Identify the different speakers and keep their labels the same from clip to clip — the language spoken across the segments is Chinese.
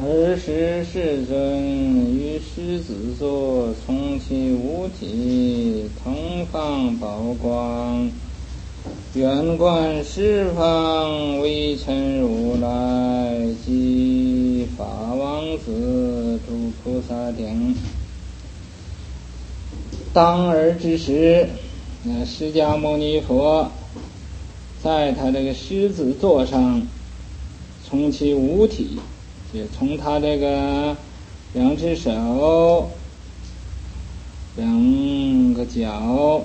Speaker 1: 尔时世尊于狮子座，从其五体，同放宝光，圆观十方微尘如来及法王子诸菩萨顶。当尔之时，释迦牟尼佛在他这个狮子座上，从其五体，就从他这个两只手、两个脚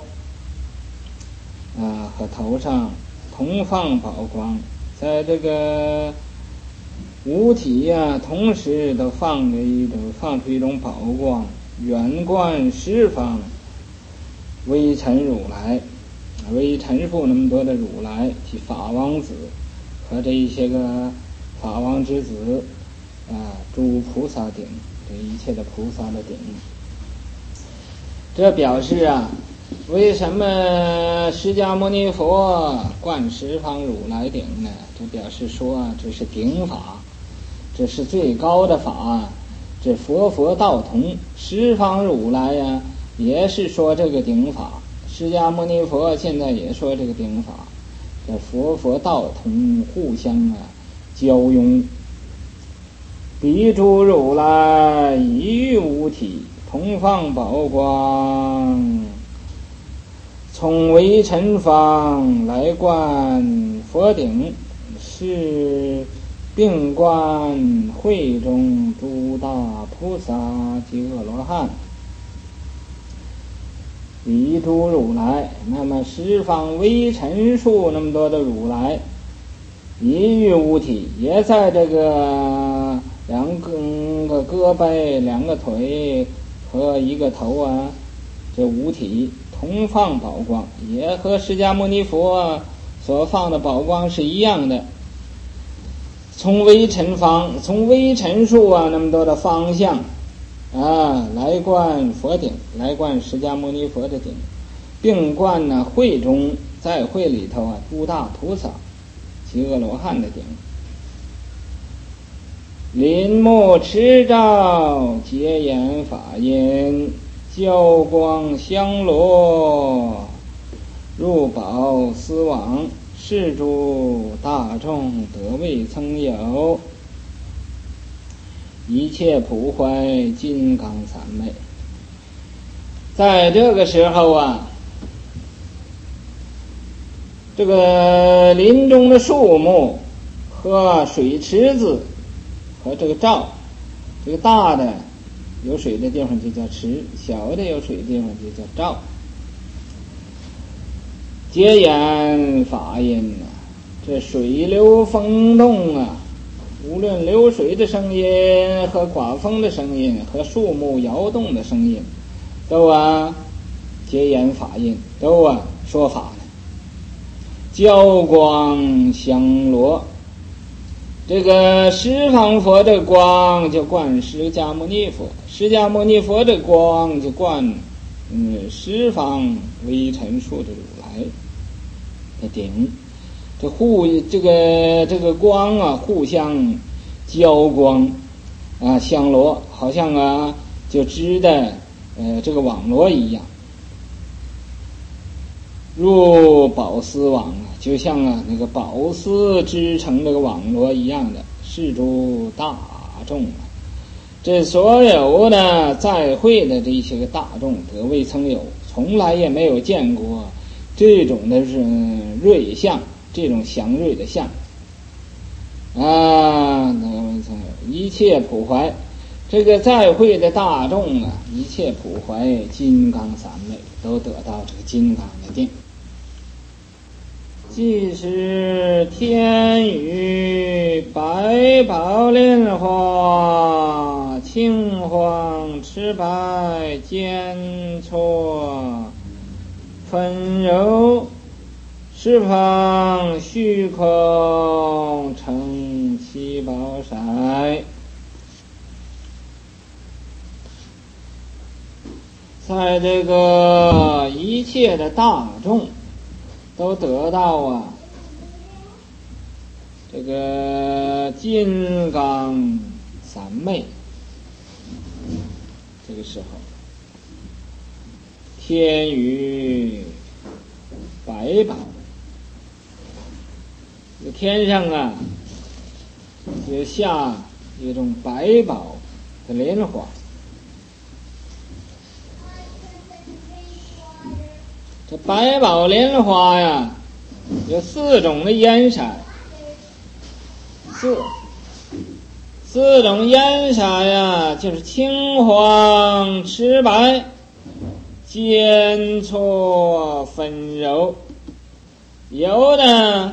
Speaker 1: 和头上同放宝光，在这个五体同时都放出一种宝光，圆观十方微尘如来，微尘数那么多的如来及法王子和这一些个法王之子诸菩萨顶，这一切的菩萨的顶。这表示为什么释迦牟尼佛观十方如来顶呢？这表示说这是顶法，这是最高的法，这佛道同，十方如来也是说这个顶法，释迦牟尼佛现在也说这个顶法，这佛道同，互相交拥。彼诸如来一于五体，同放宝光，从微尘方来观佛顶，是并观会中诸大菩萨及阿罗汉。彼诸如来，那么十方微尘数那么多的如来，一于五体，也在这个两个胳膊、两个腿和一个头这五体同放宝光，也和释迦牟尼佛所放的宝光是一样的。从微尘数那么多的方向来观佛顶，来观释迦牟尼佛的顶，并观会中，在会里头诸大菩萨及阿罗汉的顶。林木持照，结言法音，交光香罗，入宝司往，是诸大众得未曾有，一切普怀金刚三昧。在这个时候这个林中的树木和水池子和这个罩，这个大的有水的地方就叫池，小的有水的地方就叫罩。结言法音这水流风动无论流水的声音和刮风的声音和树木摇动的声音，都结言法音，都说法呢。交光香罗，这个十方佛的光就观释迦牟尼佛，释迦牟尼佛的光就观十方微尘数的如来的顶。这个光互相交光香罗，好像就织的这个网罗一样。入宝司网，就像那个宝丝织成这个网罗一样的，是诸大众这所有的在会的这些个大众得未曾有，从来也没有见过这种的是瑞相，这种祥瑞的相一切普怀，这个在会的大众一切普怀金刚三昧，都得到这个金刚的定。即是天雨百宝莲花，青黄赤白间错，纷柔十方虚空成七宝色。在这个一切的大众都得到这个金刚三昧。这个时候，天与百宝，这天上啊，就下一种百宝的莲花。这百宝莲花呀，有4种的颜色，四种颜色呀，就是青黄赤白，间错纷纂。有的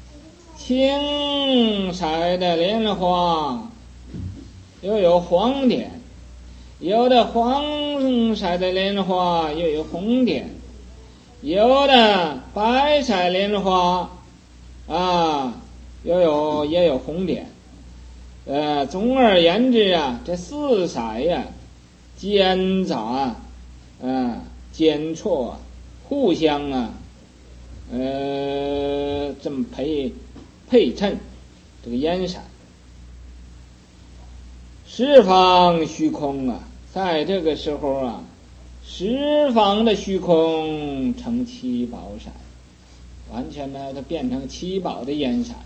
Speaker 1: 青色的莲花又有黄点，有的黄色的莲花又有红点，有的白色莲花也有红点。总而言之啊，这4色呀，间杂间错互相这么配衬这个颜色。十方虚空啊，在这个时候啊，十方的虚空成七宝色，完全呢它变成七宝的颜色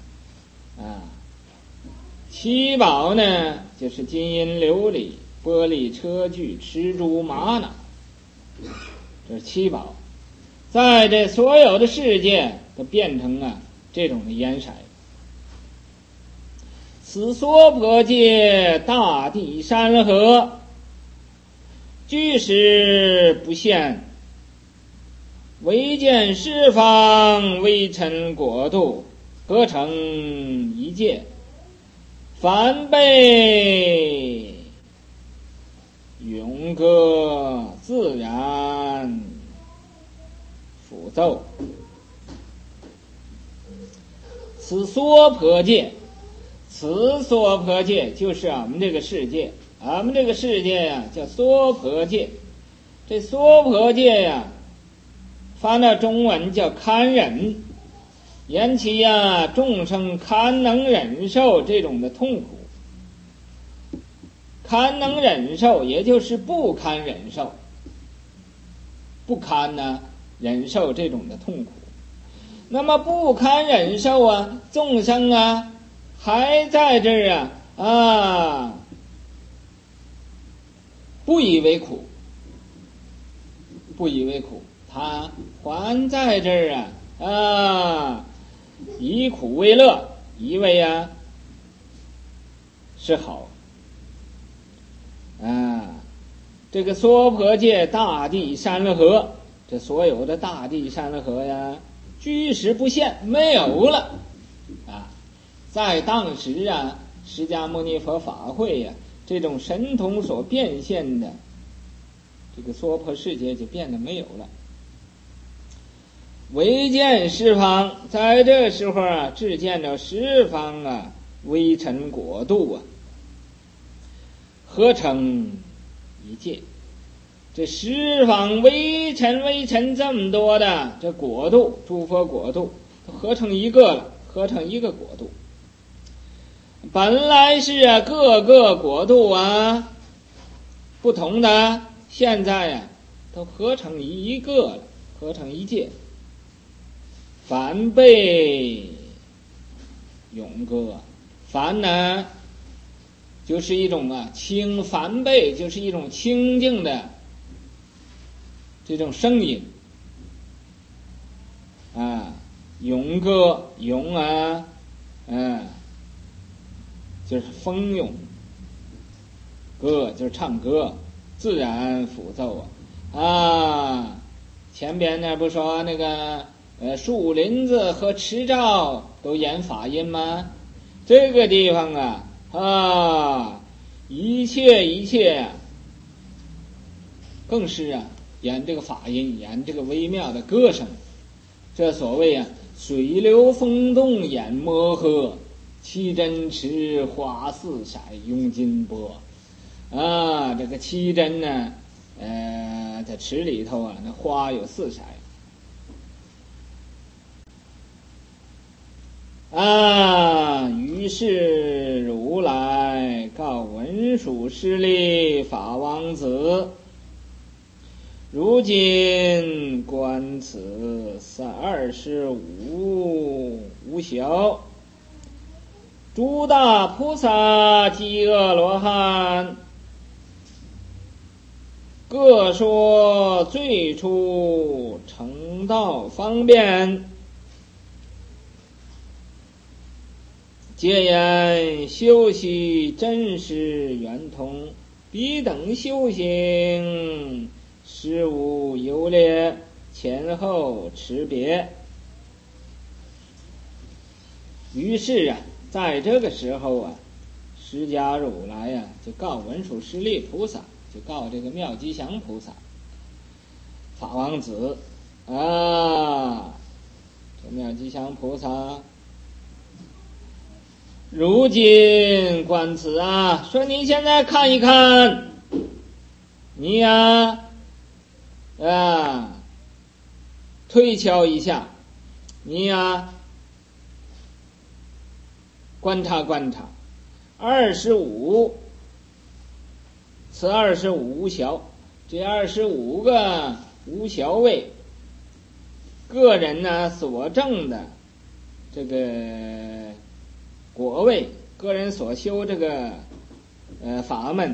Speaker 1: 七宝呢，就是金银琉璃玻璃车具持珠玛瑙，这是七宝。在这所有的世界都变成这种的颜色。此娑婆界大地山河，居时不现，唯见十方微尘国度，合成一界，梵被咏歌，自然辅奏。此娑婆界，此娑婆界就是我们这个世界，我们这个世界呀叫娑婆界。这娑婆界呀，翻到中文叫堪忍，言其众生堪能忍受这种的痛苦。堪能忍受，也就是不堪忍受，不堪忍受这种的痛苦。那么不堪忍受众生还在这儿不以为苦，不以为苦，他还在这儿以苦为乐，以为是好这个娑婆界大地山河，这所有的大地山河居时不现，没有了在当时释迦牟尼佛法会这种神通所变现的这个娑婆世界就变得没有了。唯见十方，在这时候只见着十方微尘国度合成一界。这十方微尘这么多的这国度，诸佛国度都合成一个了，合成一个国度。本来是各个国度不同的，现在都合成一个了，合成一界。梵被咏歌，梵就是一种梵被，就是一种清净的这种声音咏歌，咏就是蜂拥，歌就是唱歌，自然辅奏前边不说那个树林子和池沼都演法音吗？这个地方一切更是演这个法音，演这个微妙的歌声。这所谓水流风动演摩诃，七真池花四色拥金波这个七真在池里头那花有四色于是如来告文文殊师利法王子，如今观此25无小，诸大菩萨及阿罗汉，各说最初成道方便，皆言修习真实圆通，彼等修行实无优劣，前后持别。于是在这个时候释迦如来就告文殊师利菩萨，就告这个妙吉祥菩萨，法王子这妙吉祥菩萨，如今观此说你现在看一看，你推敲一下，你观察观察，25此25无小，这25个无小位，个人所证的这个果位，个人所修这个法门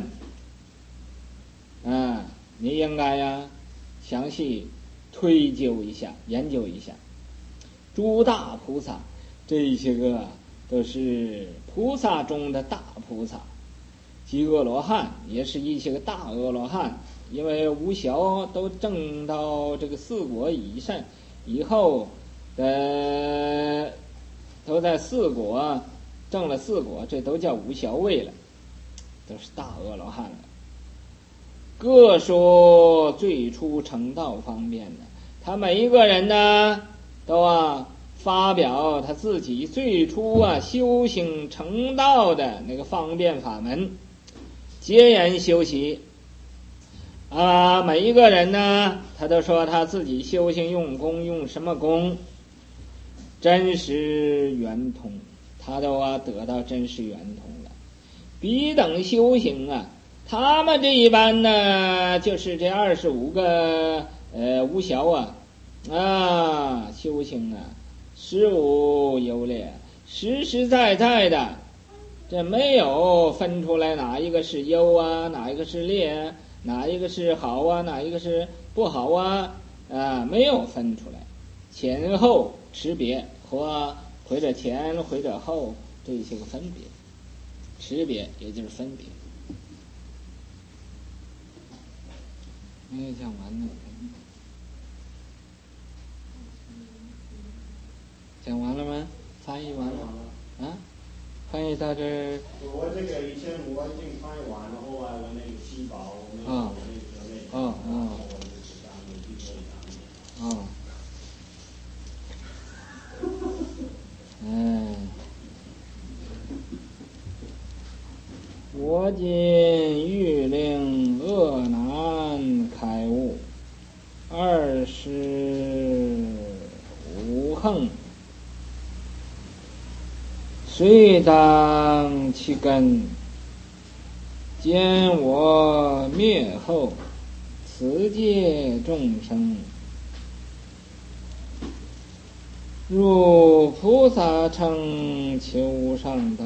Speaker 1: 你应该详细推究一下，研究一下。诸大菩萨，这些个都是菩萨中的大菩萨，及阿罗汉也是一些个大阿罗汉，因为无小都证到这个4果以上以后都在4果证了4果，这都叫无小位了，都是大阿罗汉了。各说最初成道方便的，他每一个人都发表他自己最初修行成道的那个方便法门，皆言修习每一个人他都说他自己修行用功用什么功，真实圆通，他都得到真实圆通了。彼等修行他们这一般就是这25个无小修行实无优劣，实实在在的，这没有分出来哪一个是优哪一个是劣，哪一个是好哪一个是不好没有分出来，前后持别，或者前或者后，这些个分别，持别也就是分别。没有讲完呢，讲完了吗？翻译完了翻译到这儿。
Speaker 2: 我这个以前我已经翻译完了，后来我那个西宝
Speaker 1: 我今欲令恶难开悟，25横，虽当其根，见我灭后，此界众生，如菩萨称求上道，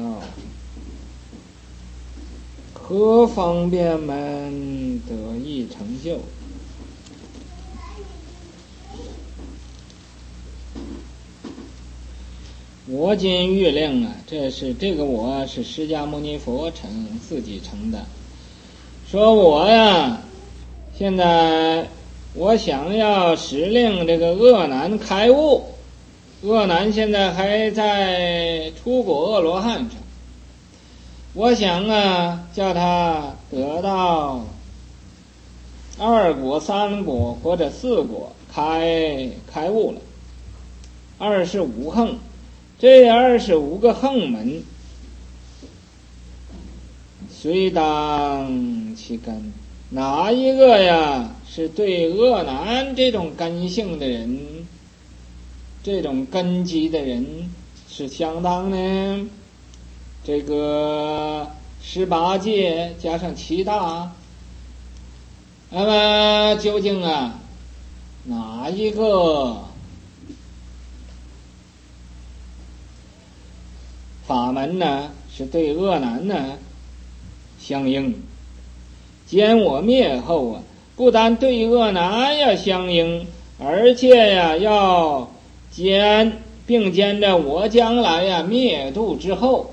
Speaker 1: 何方便门得以成就？我今欲令这个我是释迦牟尼佛自己成的，说我现在我想要使令这个恶难开悟，恶难现在还在出果阿罗汉城，我想叫他得到2果3果或者4果开悟了。25横，这25个横门，虽当其根，哪一个是对恶难这种根性的人，这种根基的人是相当呢？这个 18界加上7大，那么究竟哪一个法门呢是对恶难呢相应？歼我灭后不但对恶难要相应，而且要并兼着我将来灭度之后，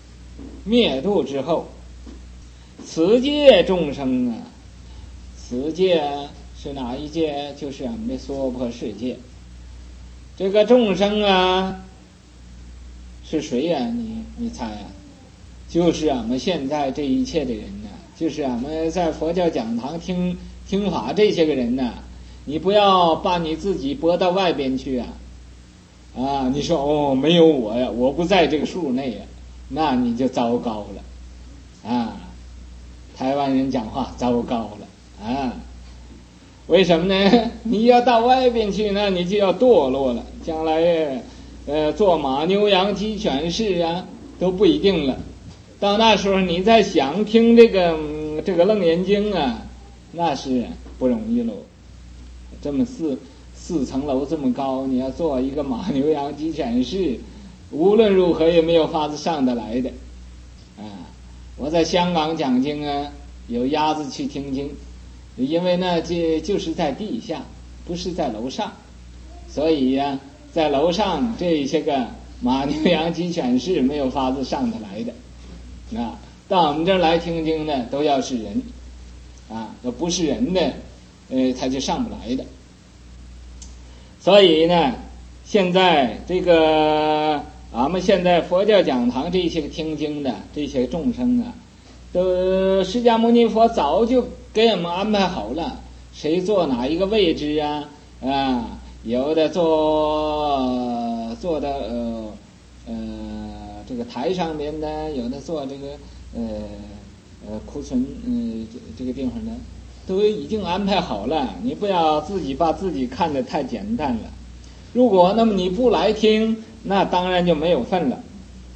Speaker 1: 此界众生此界是哪一界？就是俺们的娑婆世界。这个众生是谁呀？你猜就是俺们现在这一切的人就是俺们在佛教讲堂听法这些个人你不要把你自己拨到外边去你说没有我呀，我不在这个数内那你就糟糕了台湾人讲话糟糕了为什么呢？你要到外边去呢，你就要堕落了，将来做马牛羊鸡犬士都不一定了。到那时候你再想听这个楞严经那是不容易喽。这么四层楼这么高，你要做一个马牛羊鸡犬士，无论如何也没有法子上得来的我在香港讲经有鸭子去听经，因为这就是在地下，不是在楼上，所以在楼上这些个马牛羊鸡犬士没有法子上得来的到我们这儿来听经的都要是人都不是人的他就上不来的。所以现在这个俺们现在佛教讲堂这些听经的这些众生都释迦牟尼佛早就给我们安排好了，谁坐哪一个位置有的坐的这个台上边的，有的坐这个库存这个地方的，都已经安排好了，你不要自己把自己看得太简单了。如果那么你不来听，那当然就没有份了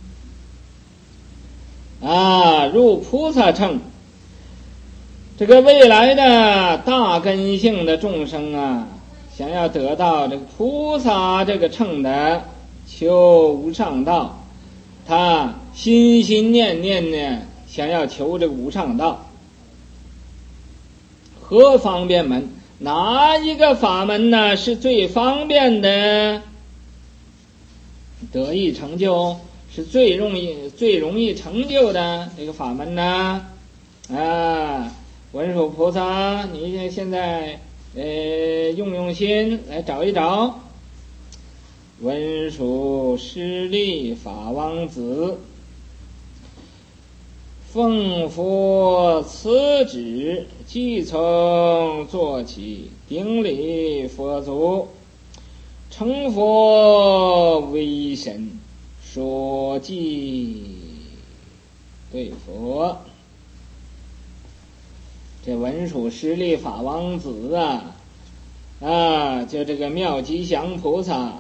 Speaker 1: 入菩萨乘，这个未来的大根性的众生想要得到这个菩萨这个乘的求无上道，他心心念念想要求这个无上道，何方便门？哪一个法门是最方便的得以成就，是最容易成就的这个法门呢？文殊菩萨，你现在用心来找一找。文殊师利法王子，奉佛此旨，即从做起，顶礼佛祖，成佛为神，说偈对佛。这文殊师利法王子就这个妙吉祥菩萨，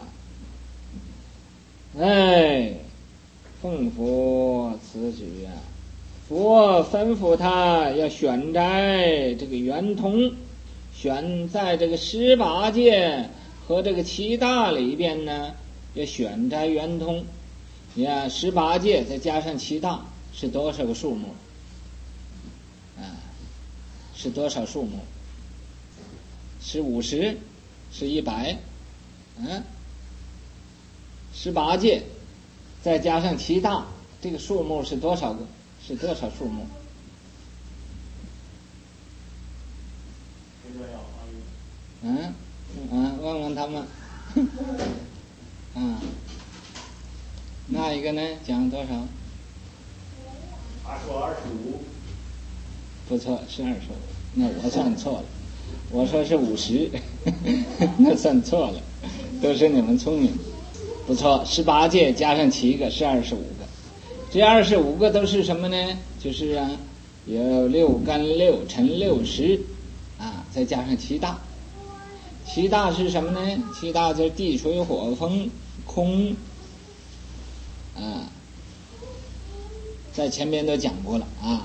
Speaker 1: 奉佛此旨佛吩咐他要选摘这个圆通，选在这个18界和这个7大里边要选摘圆通。你看18界再加上7大是多少个数目是多少数目？是50？是100？18界再加上7大，这个数目是多少个？是多少数目？问问他们。那一个呢？讲多少？
Speaker 2: 他说25。
Speaker 1: 不错，是25。那我算错了，我说是50，那算错了，都是你们聪明。不错，18界加上7个是25个。这25个都是什么呢？就是有6干6乘60再加上7大。7大是什么呢？7大就是地水火风空在前面都讲过了啊。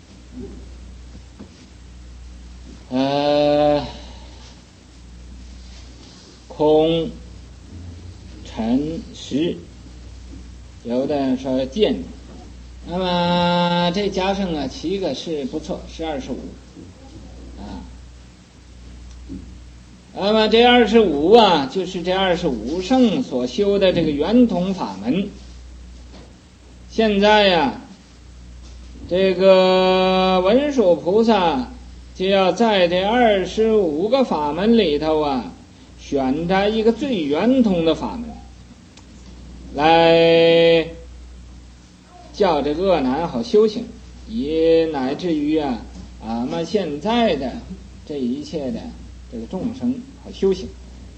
Speaker 1: 空、尘、实，有的说见。那么这加上7个是不错，是25啊。那么这25就是这25圣所修的这个圆通法门。现在这个文殊菩萨就要在这25个法门里头选择一个最圆通的法门，来叫这个恶男好修行，也乃至于俺们现在的这一切的这个众生好修行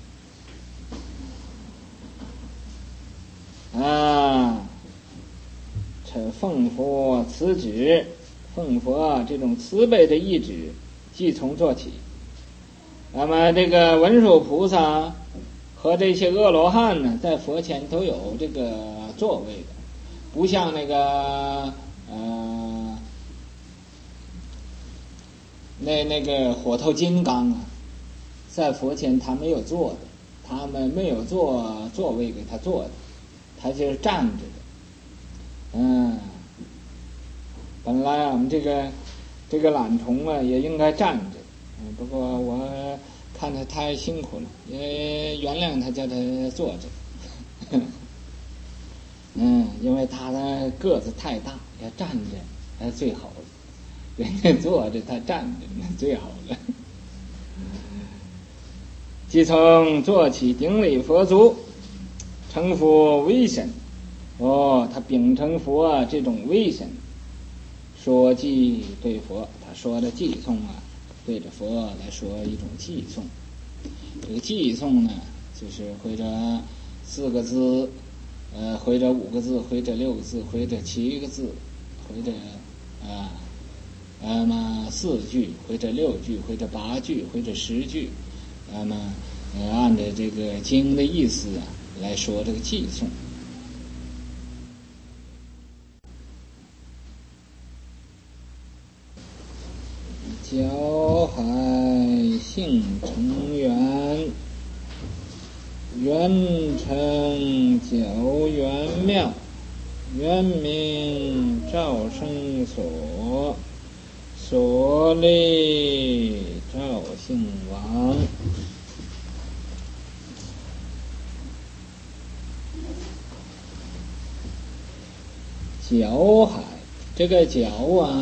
Speaker 1: 这奉佛慈旨，奉佛这种慈悲的意志，即从做起。那么这个文殊菩萨和这些阿罗汉呢，在佛前都有这个座位的，不像那个那个火头金刚在佛前他没有坐的，他们没有座位给他坐的，他就是站着的。本来我们这个懒虫也应该站着，不过我看他太辛苦了，也原谅他，叫他坐着。因为他的个子太大，要站着最好了，人家坐着他站着那最好了。即从做起顶礼佛足，称佛威神。他秉承佛这种威神，说偈对佛，他说的偈颂对着佛来说一种偈颂。这个偈颂呢，就是或者4个字，或者5个字，或者6个字，或者7个字，或者4句，或者6句，或者8句，或者10句，那么按照这个经的意思来说这个偈颂。皎海性成圆，圆成皎圆妙，圆明照生所，所立照性王。皎海，这个皎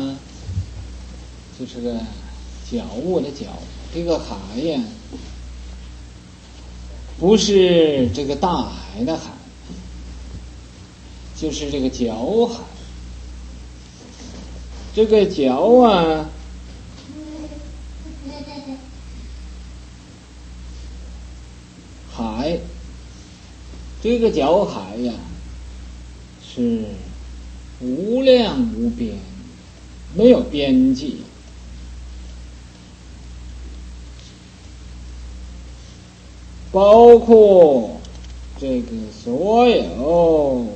Speaker 1: 就是个皎物的皎，这个海不是这个大海的海，就是这个皎海。这个皎海，这个皎海是无量无边，没有边际。包括这个所有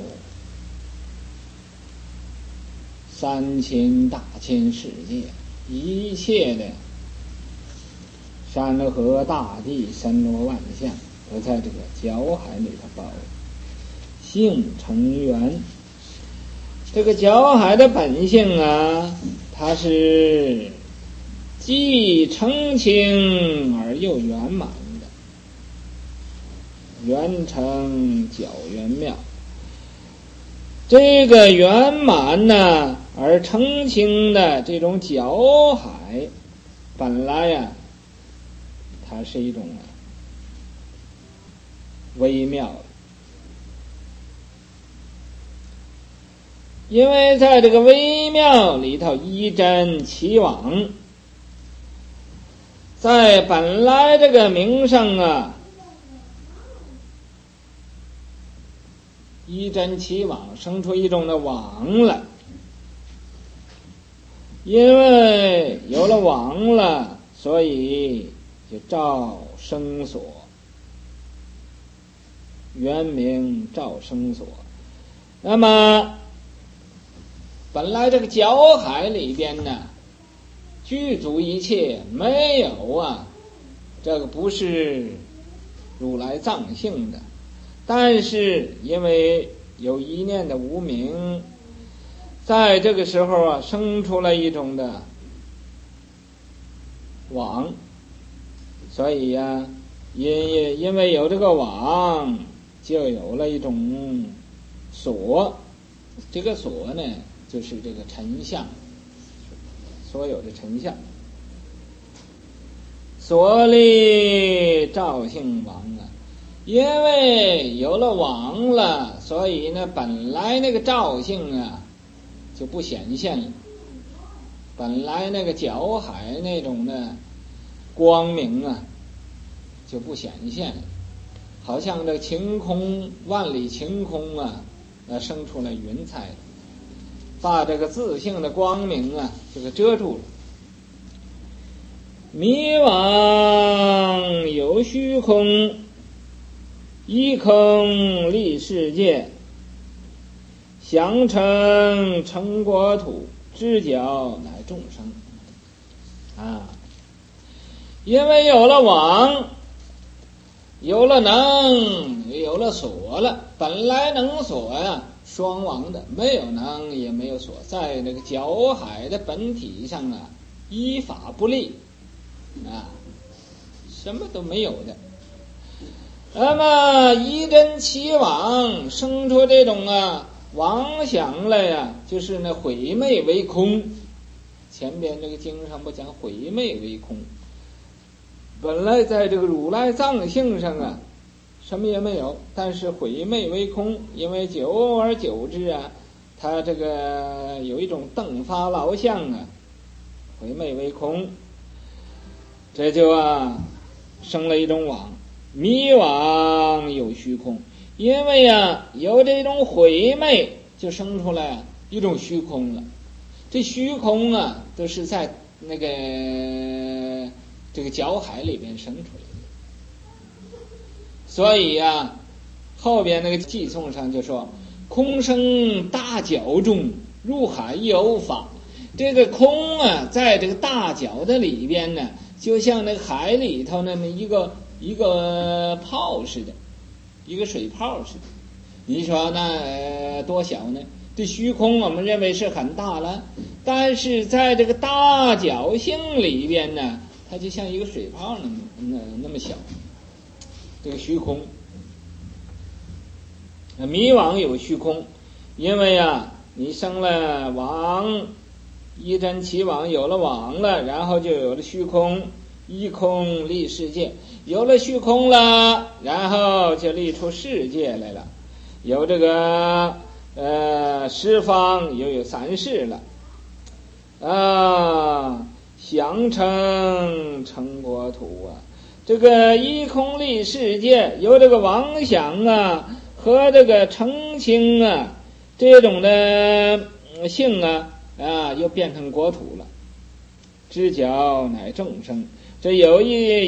Speaker 1: 3000大千世界，一切的山河大地、森罗万象，都在这个皎海里头包。性成圆，这个皎海的本性它是既澄清而又圆满。圆成皎圆妙，这个圆满而澄清的这种皎海，本来它是一种微妙的，因为在这个微妙里头依真其往，在本来这个名声依真其往，生出一种的往来。因为有了往了，所以就照生所，原名照生所。那么本来这个角海里边呢，具足一切，没有啊，这个不是如来藏性的。但是因为有一念的无明，在这个时候啊，生出了一种的网，所以呀，因为有这个网，就有了一种锁。这个锁呢，就是这个尘相，所有的尘相。所立照性网啊，因为有了网了，所以呢，本来那个照性啊就不显现了。本来那个角海那种的光明啊就不显现了，好像这晴空万里晴空啊，生出了云彩，把这个自性的光明啊这个遮住了。迷惘有虚空，一空立世界，相成成国土，知觉乃众生啊。因为有了网，有了能，有了锁了。本来能锁呀，双网的，没有能也没有锁，在那个角海的本体上啊，依法不立啊，什么都没有的。那么一真其妄，生出这种啊妄想来呀，就是那毁灭为空。前边这个经上不讲毁灭为空，本来在这个如来藏性上啊什么也没有，但是毁灭为空，因为久而久之啊，他这个有一种瞪发劳相啊，毁灭为空，这就生了一种网。迷惘有虚空，因为有这种毁灭，就生出来一种虚空了。这虚空都是在那个这个角海里边生出来的。所以后边那个偈颂上就说，空生大角中，入海有法。这个空在这个大角的里边呢，就像那个海里头那么一个泡似的，一个水泡似的。你说那多小呢？这虚空我们认为是很大了，但是在这个大角性里边呢，它就像一个水泡那么小。这个虚空，迷惘有虚空，因为你生了网，一真其网，有了网了，然后就有了虚空，一空立世界，有了虚空了，然后就立出世界来了，有这个十方，又有三世了相成成国土这个一空立世界，由这个妄想和这个澄清这种的性又变成国土了。知觉乃众生，这有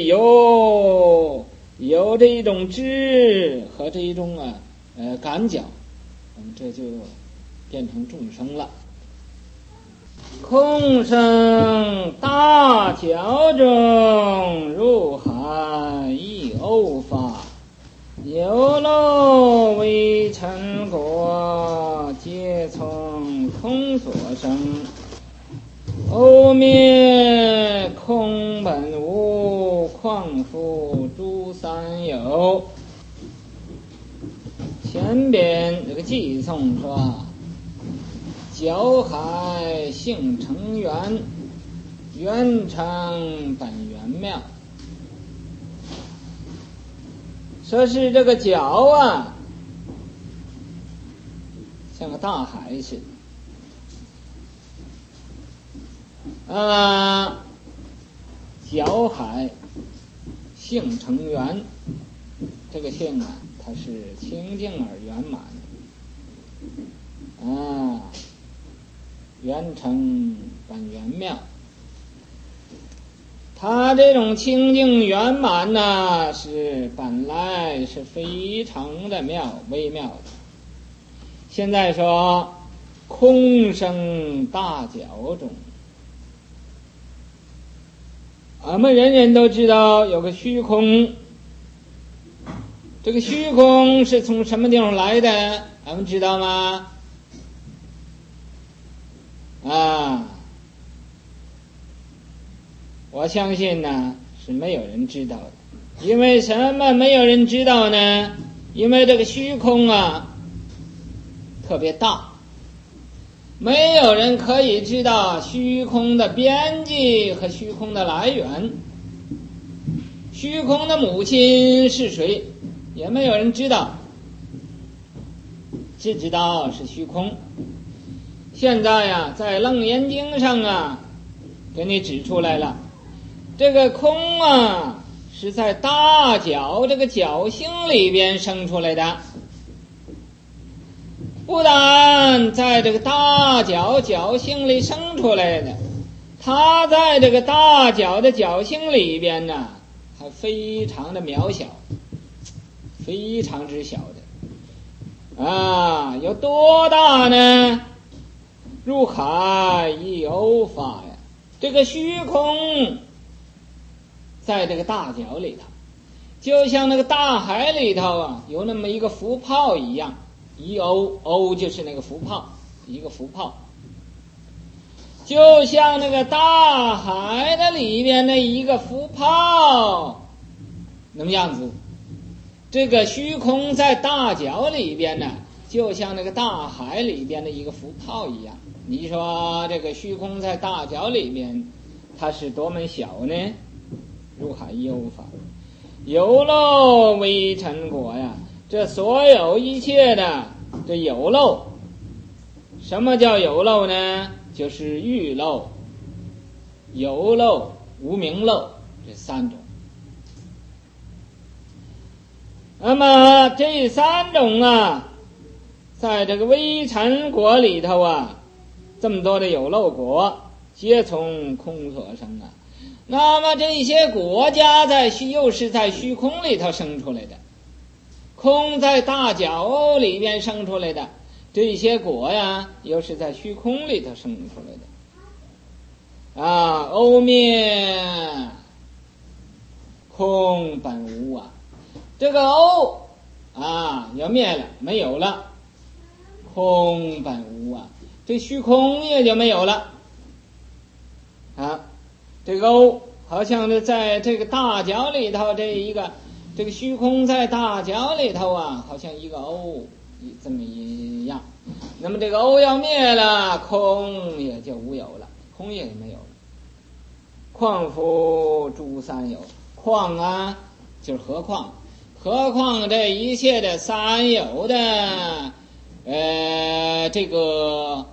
Speaker 1: 这一种知和这一种感觉，这就变成众生了。空生大角中，入海亦偶发，有漏微尘果，皆从空所生。欧灭空本无，况复诸三有。前边这个偈颂说，角海性成圆，圆成本圆妙。说是这个角像个大海似的。角海性成圆，这个性它是清净而圆满圆成本圆妙。它这种清净圆满是本来是非常的微妙的。现在说空生大角中。俺们人人都知道有个虚空，这个虚空是从什么地方来的？俺们知道吗？我相信呢是没有人知道的。因为什么没有人知道呢？因为这个虚空特别大，没有人可以知道虚空的边际和虚空的来源，虚空的母亲是谁也没有人知道，只知道是虚空。现在在楞严经上给你指出来了，这个空是在大角这个角星里边生出来的，不但在这个大角角星里生出来的，它在这个大角的角星里边还非常的渺小，非常之小的有多大呢？入海一欧发呀！这个虚空在这个大角里头，就像那个大海里头有那么一个浮泡一样，一欧就是那个浮泡，一个浮泡，就像那个大海的里边的一个浮泡那么样子。这个虚空在大角里边就像那个大海里边的一个浮泡一样。你说这个虚空在大角里边它是多么小呢？入海一欧发，有漏微尘果呀！这所有一切的这有漏，什么叫有漏呢？就是欲漏、有漏、无明漏这三种。那么这三种在这个微尘果里头这么多的有漏果，皆从空所生那么这些果家又是在虚空里头生出来的，空在大角里边生出来的，这些果又是在虚空里头生出来的欧灭空本无这个欧要灭了，没有了，空本无这虚空也就没有了这个欧好像是在这个大角里头，这个虚空在大角里头好像一个欧这么一样。那么这个欧要灭了，空也就无有了，空也没有了。况复诸三有，况就是何况这一切的三有的这个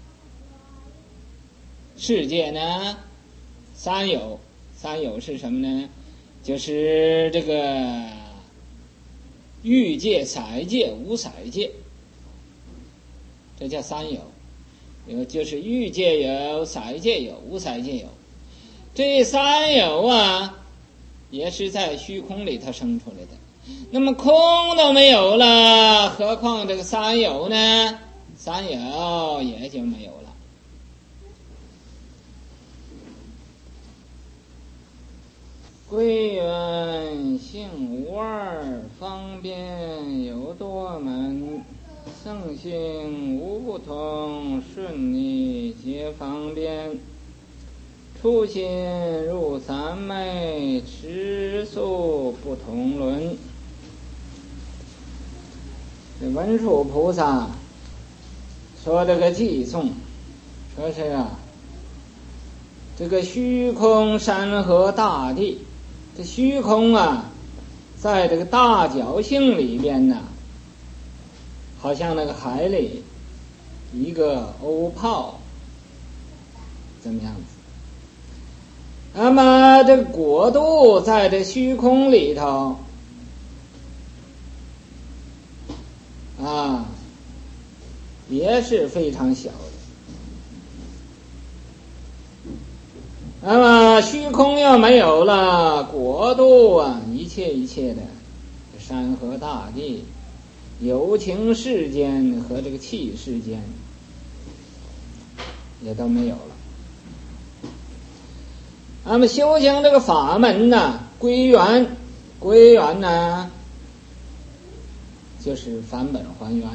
Speaker 1: 世界呢？三有是什么呢？就是这个欲界、色界、无色界，这叫三有。就是欲界有、色界有、无色界有。这三有也是在虚空里头生出来的。那么空都没有了，何况这个三有呢？三有也就没有了。归元性无二，方便有多门，圣性无不同，顺利皆方便。初心入三昧，持宿不同伦。这文殊菩萨说这个偈颂，说是这个虚空山河大地，这虚空在这个大角星里边好像那个海里一个欧泡怎么样子。那么这个国度在这虚空里头也是非常小的。那么虚空要没有了，国度一切的山河大地、有情世间和这个气世间也都没有了。那么修行这个法门呢，归元呢，就是返本还原。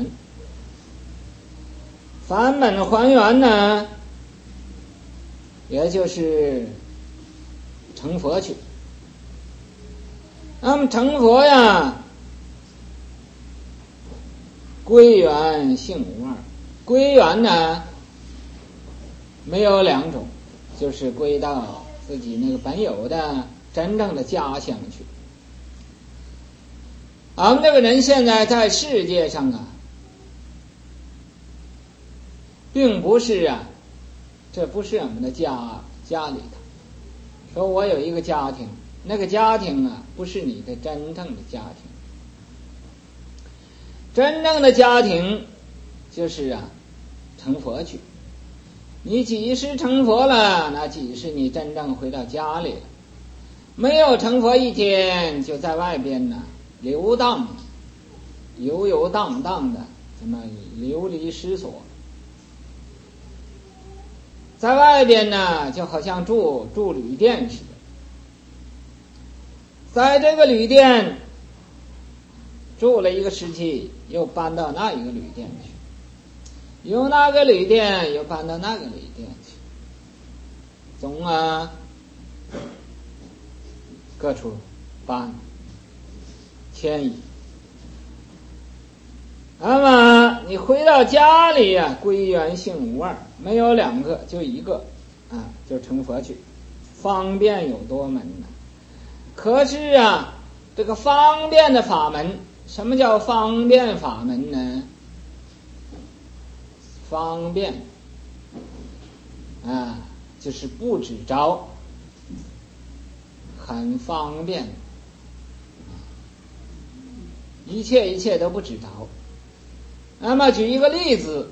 Speaker 1: 返本还原呢，也就是成佛去。那么成佛呀，归元性无二。归元呢，没有两种，就是归到自己那个本有的真正的家乡去。俺们这个人现在在世界上啊，并不是啊，这不是我们的家里头。说我有一个家庭，那个家庭啊，不是你的真正的家庭。真正的家庭就是啊，成佛去。你几时成佛了，那几时你真正回到家里了。没有成佛一天，就在外边呢游荡，游荡荡的，怎么流离失所。在外边呢，就好像住旅店似的。在这个旅店住了一个时期，又搬到那一个旅店去，由那个旅店又搬到那个旅店去，总各处搬迁移。那么你回到家里啊，归元性无二，没有两个，就一个啊，就成佛去。方便有多门呢？可是啊，这个方便的法门，什么叫方便法门呢？方便啊，就是不指着，很方便，一切都不指着。那么举一个例子，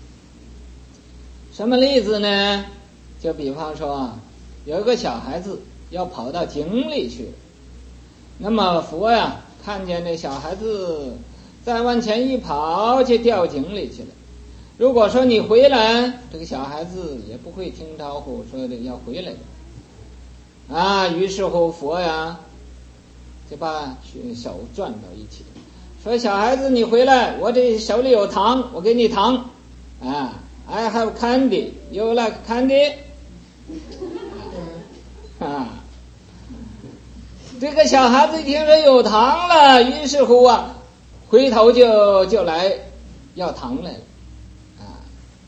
Speaker 1: 什么例子呢？就比方说，有一个小孩子要跑到井里去，那么佛呀看见这小孩子再往前一跑，就掉井里去了。如果说你回来，这个小孩子也不会听招呼说的要回来的啊。于是乎佛呀就把手转到一起，说小孩子你回来，我这手里有糖，我给你糖啊。I have candy, you like candy? 啊，这个小孩子一听说有糖了，于是乎啊，回头就来要糖来了啊。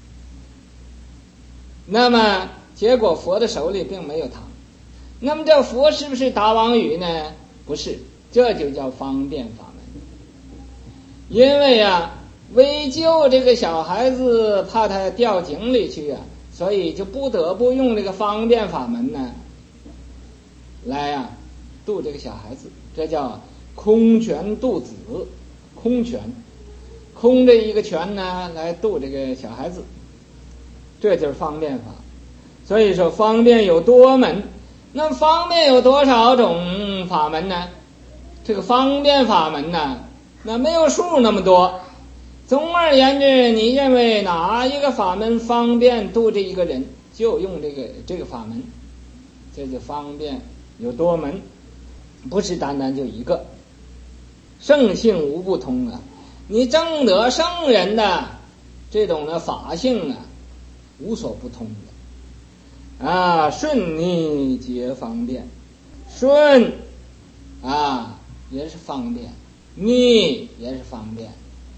Speaker 1: 那么结果佛的手里并没有糖，那么这佛是不是打妄语呢？不是，这就叫方便法门。因为啊，为救这个小孩子，怕他掉井里去啊，所以就不得不用这个方便法门呢，来啊度这个小孩子。这叫空拳度子，空拳，空这一个拳呢来度这个小孩子，这就是方便法。所以说方便有多门，那方便有多少种法门呢？这个方便法门呢，那没有数那么多。总而言之，你认为哪一个法门方便度这一个人，就用这个法门，这就方便有多门，不是单单就一个。圣性无不通啊，你证得圣人的这种的法性啊，无所不通的啊。顺逆皆方便，顺啊也是方便，逆也是方便。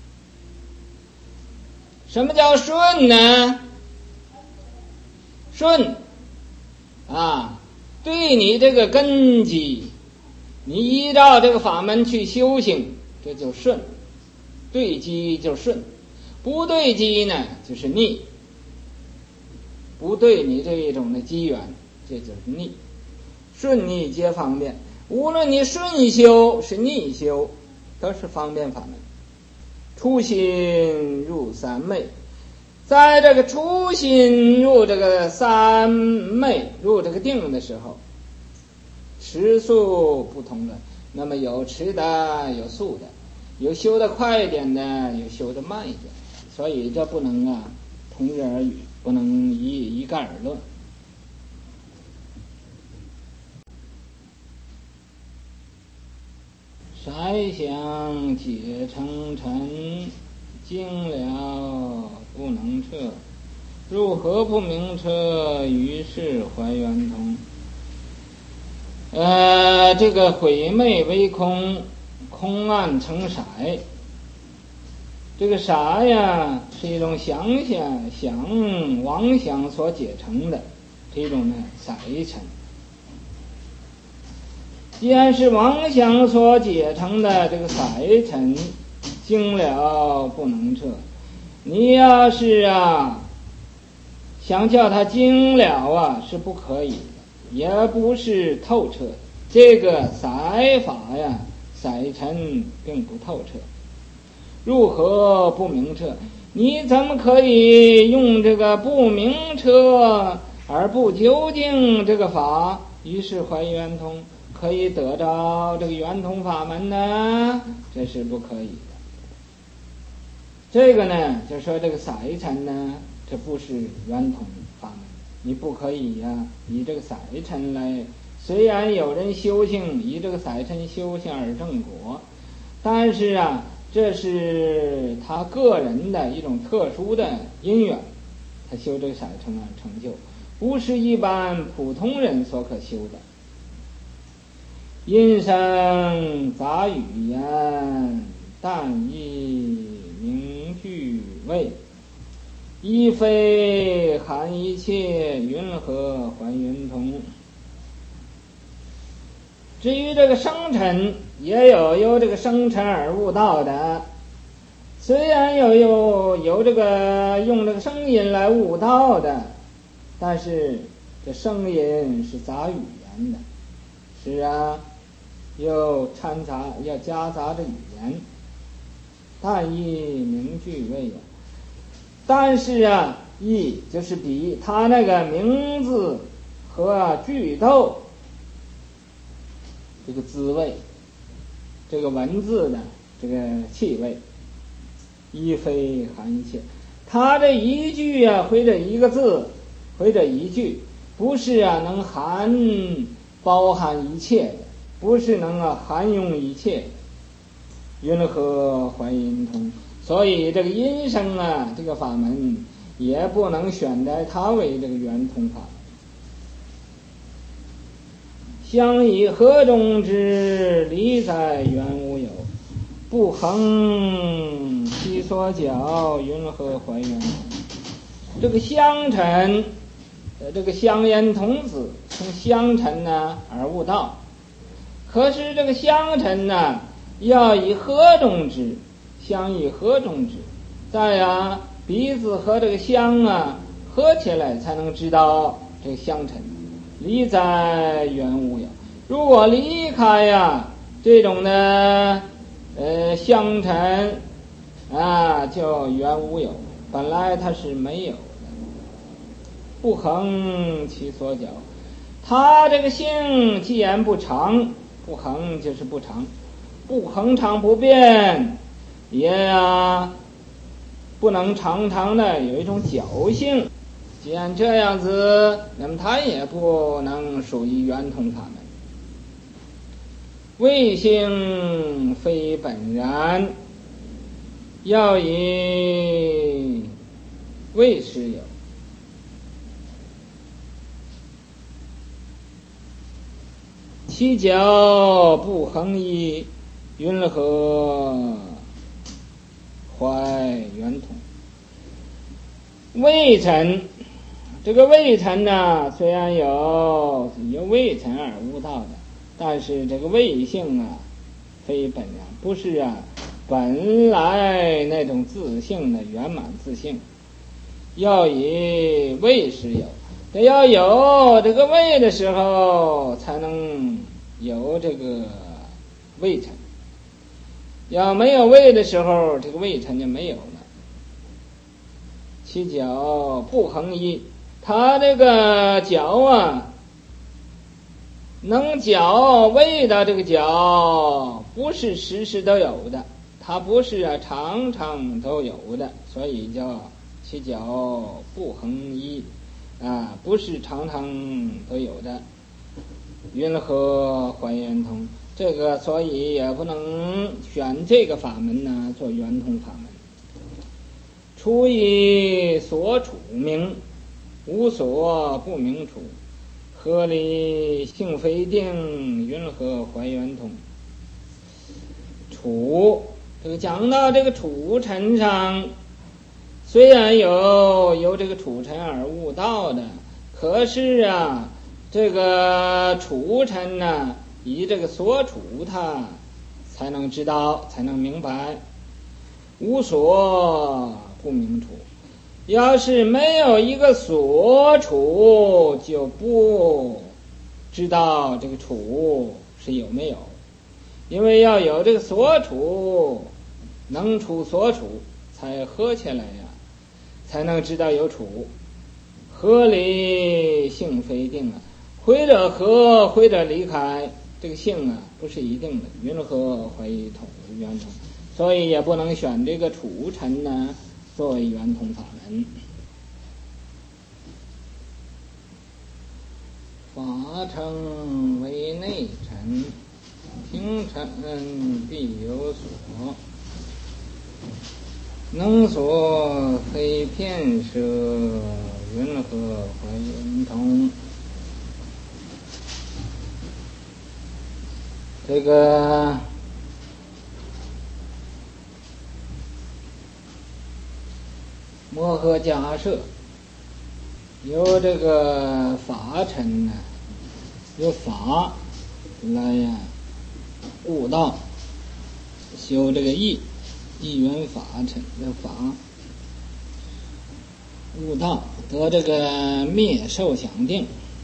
Speaker 1: 什么叫顺呢？顺啊，对你这个根基，你依照这个法门去修行，这就顺。对机就顺，不对机呢就是逆。不对你这一种的机缘，这就是逆。顺逆皆方便，无论你顺修是逆修，都是方便法门。初心入三昧，在这个初心入这个三昧，入这个定的时候，持速不同的，那么有持的，有速的，有修得快一点的，有修得慢一点，所以这不能同日而语，不能一概而论。筛想解成尘，精了不能测，入合不明彻，于是怀圆通。这个毁昧为空，空暗成色。这个色呀，是一种妄想所解成的，是一种呢色尘。既然是妄想所解成的这个色尘，精了不能测。你要是想叫它精了是不可以的，也不是透彻。这个色法呀，色尘并不透彻。入合不明彻，你怎么可以用这个不明彻而不究竟这个法，于是怀圆通，可以得到这个圆通法门呢？这是不可以的。这个呢，就说这个色尘呢，这不是圆通法门，你不可以以这个色尘来。虽然有人修行以这个色尘修行而正果，但是这是他个人的一种特殊的因缘，他修这个色尘成就，不是一般普通人所可修的。音声杂语言，淡意明句味，一非含一切，云何还云通。至于这个声尘，也有这个声尘而悟道的，虽然有这个用这个声音来悟道的，但是这声音是杂语言的，是又掺杂要夹杂着语言，淡意明句味但是意就是比他那个名字和句斗这个滋味，这个文字的这个气味，一非含一切。他这一句或者一个字，或者一句，不是能包含一切的，不是能含用一切的。云何还音通？所以这个音声这个法门也不能选择它为这个圆通法门。相以合中之，理在原无有，不恒其所教，云何还原通？这个香尘，这个香烟童子从香尘而悟道，可是这个香尘要以合中之，相以合中之，再鼻子和这个香合起来才能知道这个香尘。离在原无有，如果离开这种的香尘就原无有，本来它是没有的。不恒其所教，它这个性既然不常，不恒就是不常，不恒常不变，也不能常常的有一种侥幸。既然这样子，那么它也不能属于圆通法门。味性非本然，要以味实有。其脚不恒一，云何怀圆通？味尘，这个味尘虽然有味尘而悟道的，但是这个味性非本然，不是本来那种自性的圆满自性，要以味实有。得要有这个味的时候，才能有这个味尘。要没有味的时候，这个味尘就没有了。其脚不恒一，它这个脚能嚼味的这个嚼，不是时时都有的，它不是常常都有的，所以叫其脚不恒一。 不是常常都有的。云何还圆通？这个所以也不能选这个法门呢做圆通法门。处以所处名，无所不明处，合理性非定，云何还圆通？处，这个讲到这个处尘上，虽然有这个处尘而悟道的，可是这个处尘呢，以这个所处他才能知道，才能明白，无所不明处。要是没有一个所处，就不知道这个处是有没有。因为要有这个所处，能处所处，才合起来才能知道有处。合理性非定回着合，回着离开，这个性不是一定的。云何还圆通？所以也不能选这个处尘呢作为圆通法门。法成为内尘，听尘必有所，能所非片舍，云何还圆通？这个摩诃迦摄由这个法尘由法来悟道，修这个义缘法尘的法悟道，得这个灭受想定。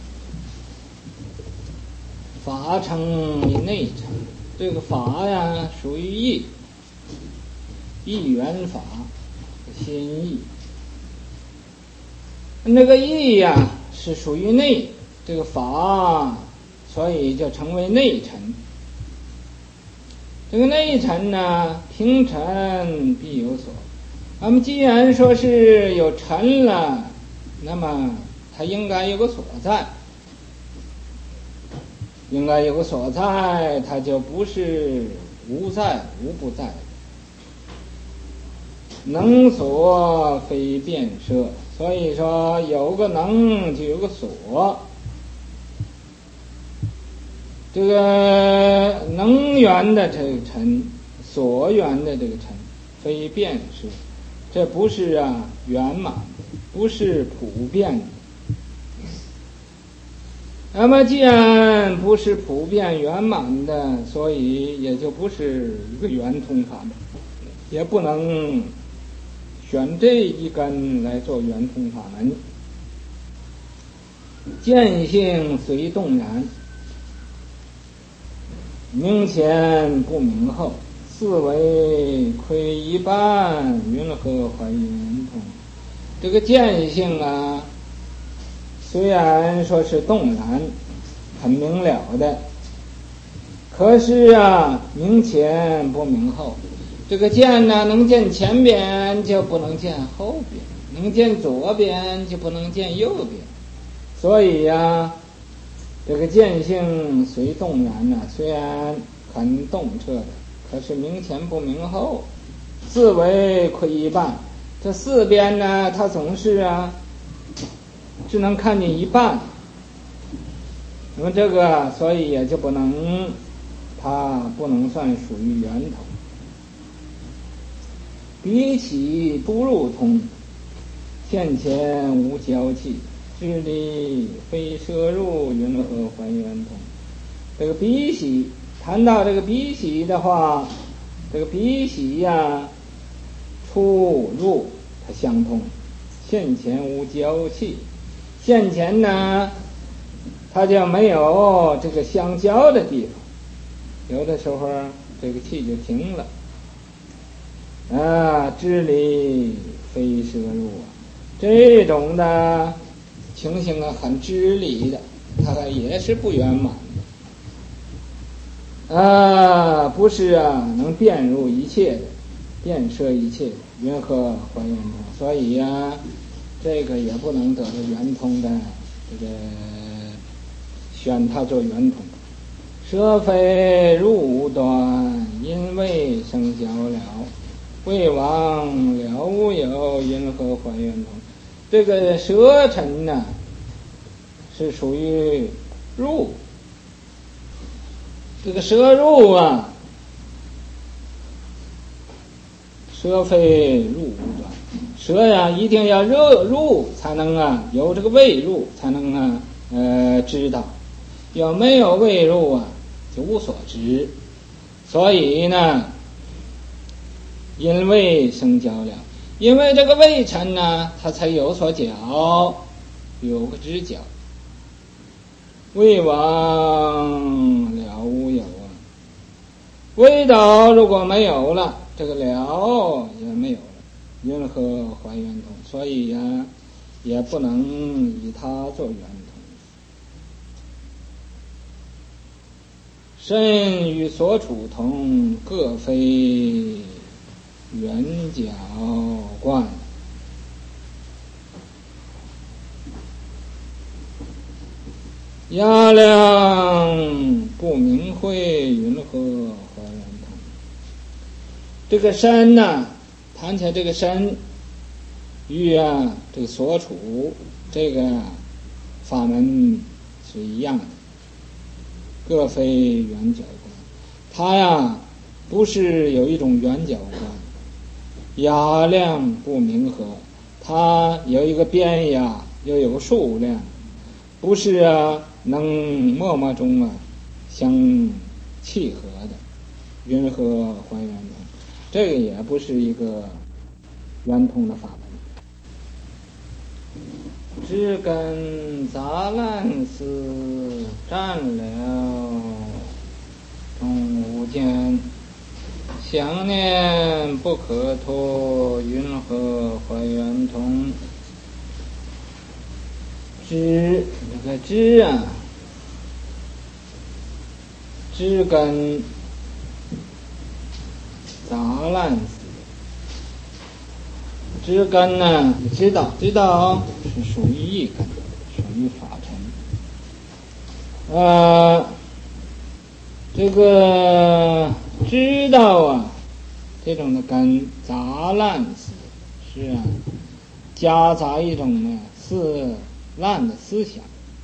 Speaker 1: 法成为内尘，这个法属于义缘法，心意。那个义是属于内，这个法所以就成为内尘。这个内尘听尘必有所。那么既然说是有尘了，那么它应该有个所在，它就不是无在无不在。能所非变摄，所以说有个能就有个所。这个能缘的这个尘，所缘的这个尘，非变摄，这不是圆满，不是普遍的。那么既然不是普遍圆满的，所以也就不是一个圆通法门，也不能选这一根来做圆通法门。见性随动然，明前不明后，四维亏一半，云何还圆通？这个见性虽然说是动然，很明了的，可是明前不明后。这个见能见前边就不能见后边，能见左边就不能见右边。所以这个见性随动然虽然很动彻的，可是明前不明后，四维亏一半。这四边它总是只能看见一半。那么这个所以也就它不能算属于圆通。比起不入通，现前无交气，智力非摄入，云何还圆通？这个比起，谈到这个比起的话，这个比起出入它相通，现前无交气，现前它就没有这个相交的地方，有的时候这个气就停了。知理非摄入这种的情形很知理的，它也是不圆满的。不是能遍入一切的，遍摄一切的，云何还圆通？所以这个也不能得到圆通的，这个选它做圆通。舍非入无端，因为生交了，未往了无有，因何还圆通？这个舍尘呢，是属于入，这个舍入啊，舍非入无端，舍呀一定要入才能啊，有这个未入才能啊知道，要没有未入啊就无所知。所以呢，因为生交了，因为这个未尘呢，它才有所觉，有个知觉。未往了无有啊，未到如果没有了，这个了也没有了，因何还圆通？所以呀，也不能以它做圆通。身与所处同，各非圆角观。压量不明慧，云何还圆通？这个身呢，谈起来这个身与这个所处这个法门是一样的，各非圆角观。它不是有一种圆角观，压量不明和，它有一个边压，又有数量，不是能默默中相契合的，云何还圆通？这个也不是一个圆通的法门。知根杂烂丝，占了终无间，想念不可脱，云何还圆通？知，这个知知根杂烂丝，知根呢，知道是属于一根，属于法尘。这个知道这种的根杂烂丝是夹杂一种烂的思想，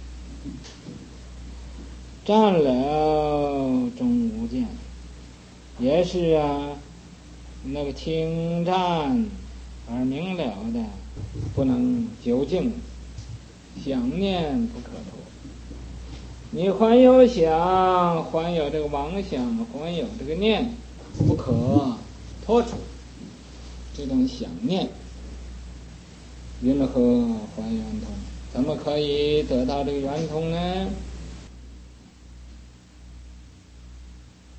Speaker 1: 占了终无见，也是那个轻占而明了的，不能究竟，想念不可脱。你还有想，还有这个妄想，还有这个念，不可脱除这种想念，云何还圆通？怎么可以得到这个圆通呢？